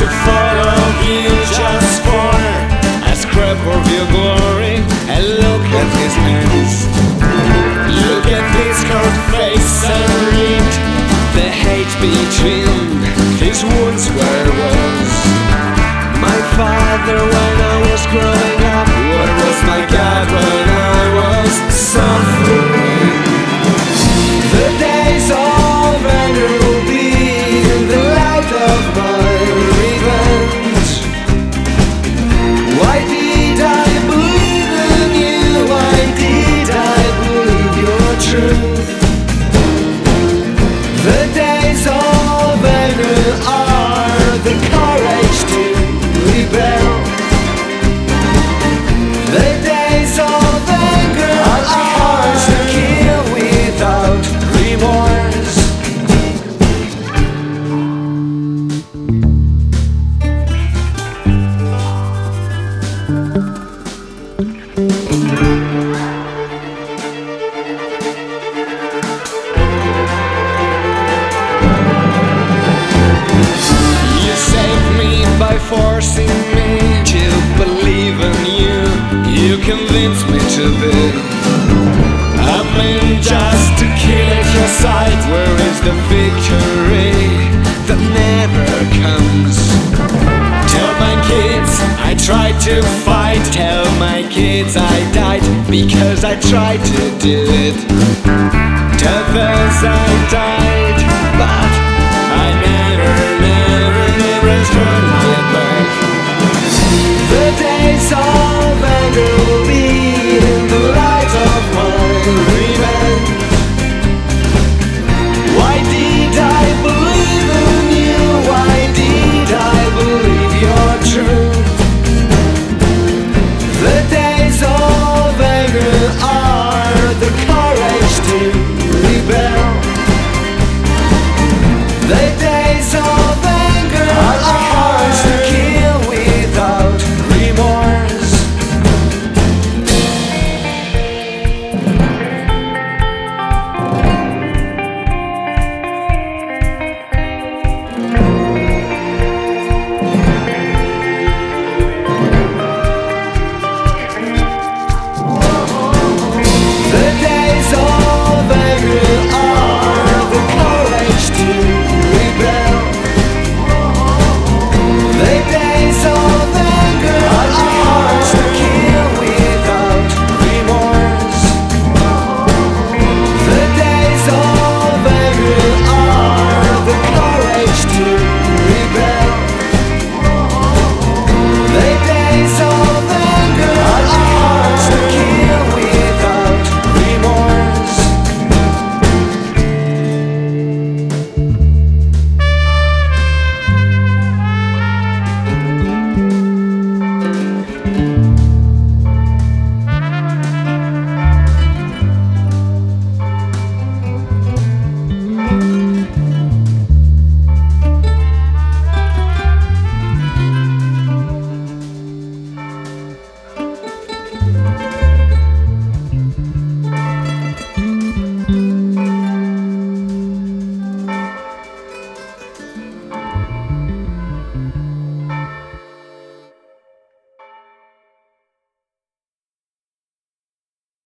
to follow you just for a scrap of your glory. And look at his hands, look at his cold face, and read the hate between his wounds where was my father when I was growing up. Where was my God when I was suffering? The days of anger will be the light of my revenge. Why did I believe in you? Why did I believe your truth? The days of anger are the courage to rebel. The days of anger are to kill without remorse. You saved me by forcing me to believe in you. You convinced me to be a man just to kill at your side. Where is the victory that never comes? Tell my kids I tried to fight. Tell my kids I died because I tried to do